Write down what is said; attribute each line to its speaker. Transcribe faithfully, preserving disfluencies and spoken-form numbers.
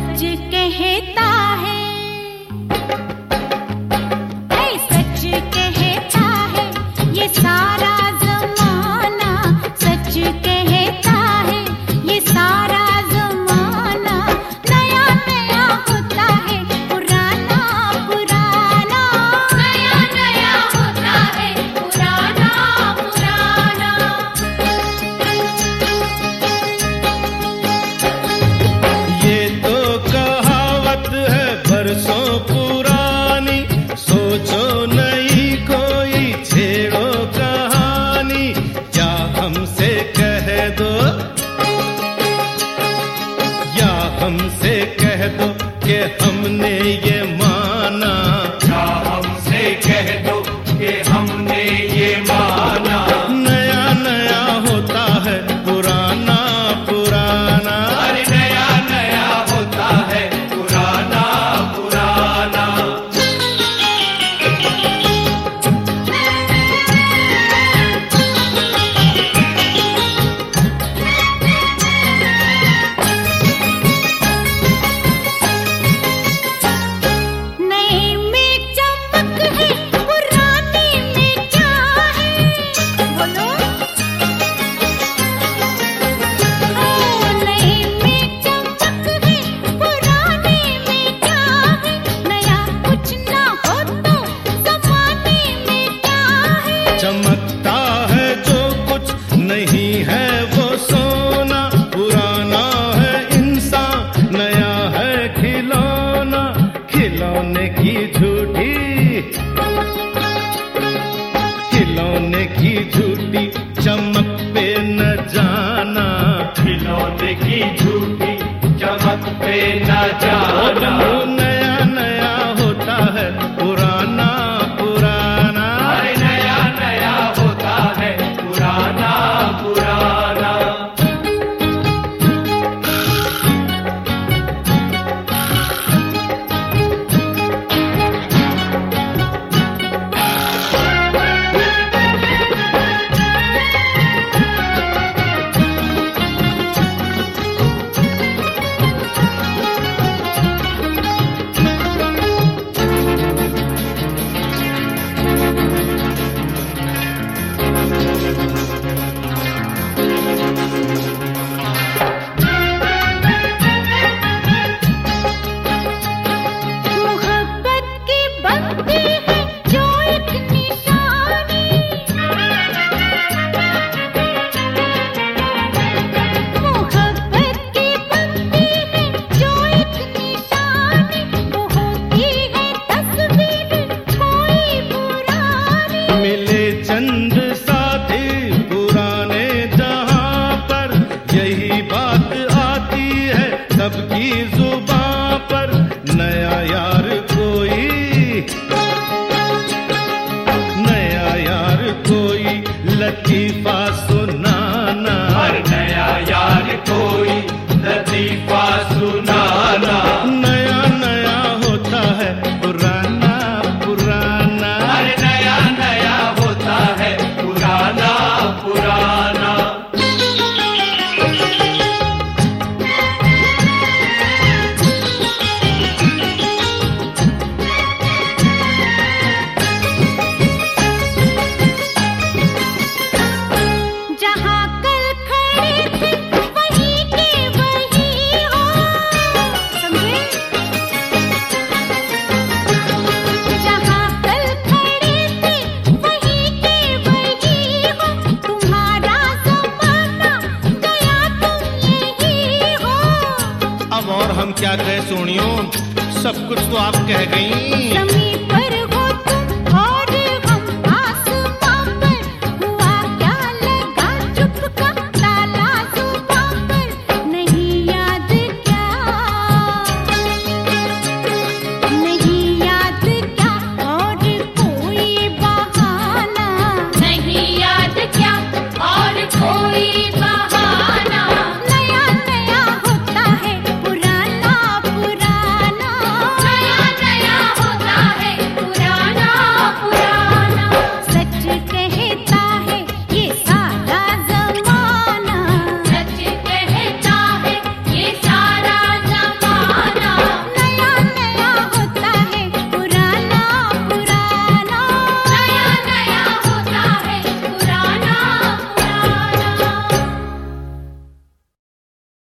Speaker 1: सच कहता है, ऐ सच कहता है ये सारा जमाना, सच कहता है ये सारा जमाना। नया नया होता है पुराना पुराना, नया नया होता है पुराना पुराना।
Speaker 2: ये तो कहावत है बरसों पुरानी, सोचो नहीं कोई छेड़ो कहानी, या हमसे कह दो या हमसे कह दो कि हमने ये माना,
Speaker 3: या हमसे कह दो कि हमने ये माना।
Speaker 2: नया नया होता है पुराना पुराना।
Speaker 3: अरे नया नया होता है पुराना पुराना।
Speaker 1: नए में चमक है पुराने में क्या है, बोलो। ओ नए में चमक है पुराने में क्या है, नया कुछ ना हो तो जमाने में क्या है।
Speaker 2: चमकता है जो कुछ नहीं है वो सोना, पुराना है इंसान नया है खिलौना, खिलौने की झूठी खिलौने की झूठी चमक पे न जाना,
Speaker 3: खिलौने की झूठी चमक पे न जाना।
Speaker 2: नया नया होता है पुराना पुराना।
Speaker 3: अरे नया नया होता है पुराना पुराना।
Speaker 1: मोहब्बत की बत्ती है जो एक निशानी, मोहब्बत की बत्ती है जो एक निशानी, वो होती है तस्वीर कोई पुरानी।
Speaker 2: मिले चंद साथी पुराने जहां पर, यही बात आती है सबकी जुबां पर। नया यार कोई नया यार कोई लतीफा सुनाना,
Speaker 3: हर नया यार कोई लतीफा सुनाना।
Speaker 2: नया नया होता है पुराना पुराना।
Speaker 3: अरे नया नया होता है पुराना पुराना।
Speaker 1: जहाँ कल खड़े थे वहीं के वहीं हो, समझे। जहाँ कल खड़े थे वहीं के वहीं हो, तुम्हारा जमाना गया तुम यही हो।
Speaker 2: अब और हम क्या कहे सोनियो, सब कुछ तो आप कह गई।
Speaker 1: ज़मीं पर हो तुम और हम आसमां पर, हुआ क्या लगा चुपका ताला जुबां पर। नहीं याद क्या, नहीं याद क्या और कोई बहाना, नहीं याद क्या और कोई